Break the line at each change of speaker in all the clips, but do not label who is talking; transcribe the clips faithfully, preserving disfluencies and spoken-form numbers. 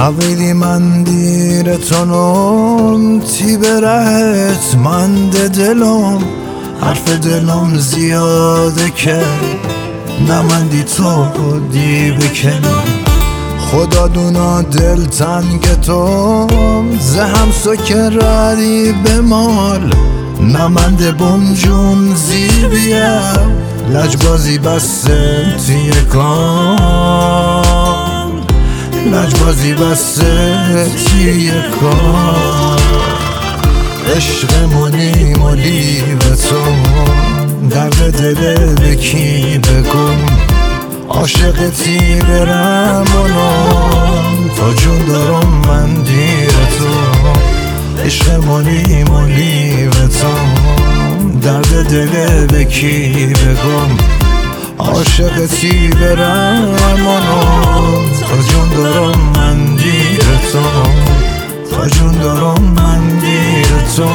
حویلی من دیرتونم تی برهت من ده دلم حرف دلم زیاده که نمندی تو دی بکن خدا دونا دل تنگ تو زهم سکراری به مال نمنده بونجون زیر بیا لجبازی بسته توی کام لجبازی بسته توی کام عشقمونی مالی به تو درد دل بکی بگم عاشقتی برم اونم تا جون دارم من دیر تو عشقمونی مالی به تو درد دل بکی بگم عاشقتی برم اونم تا جون دارم من دیر تو تا جون دارم من دیر تو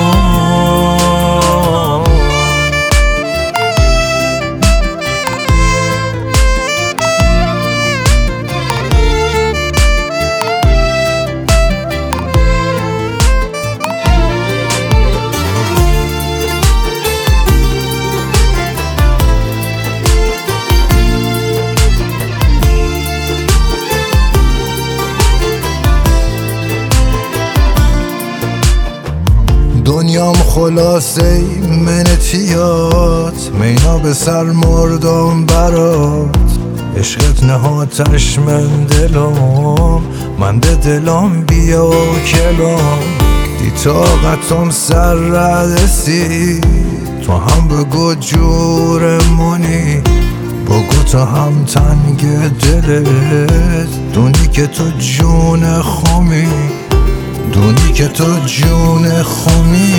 دنیام خلاصه منتیات مینا به سر مردم برات عشقت نهاتش من دلم من به دلم بیا کلم دی طاقتم سر ردسی تو هم بگو جورمونی بگو تو هم تنگ دلت دونی که تو جون خومی دونی که تو جون خومی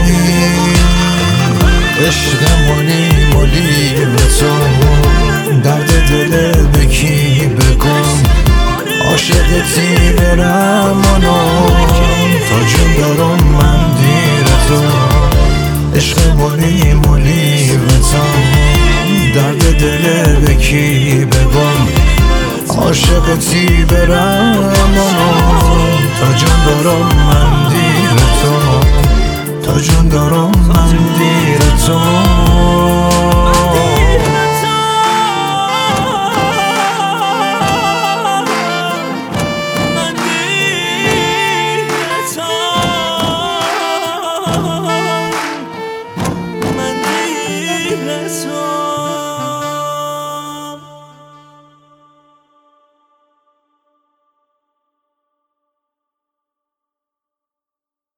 عشقمونی مالی به تو درد دل بکی بگم عاشقتی برم اونم تا جون دارم من دیر تو عشقمونی مالی به تو درد دل بکی بگم عاشقتی برم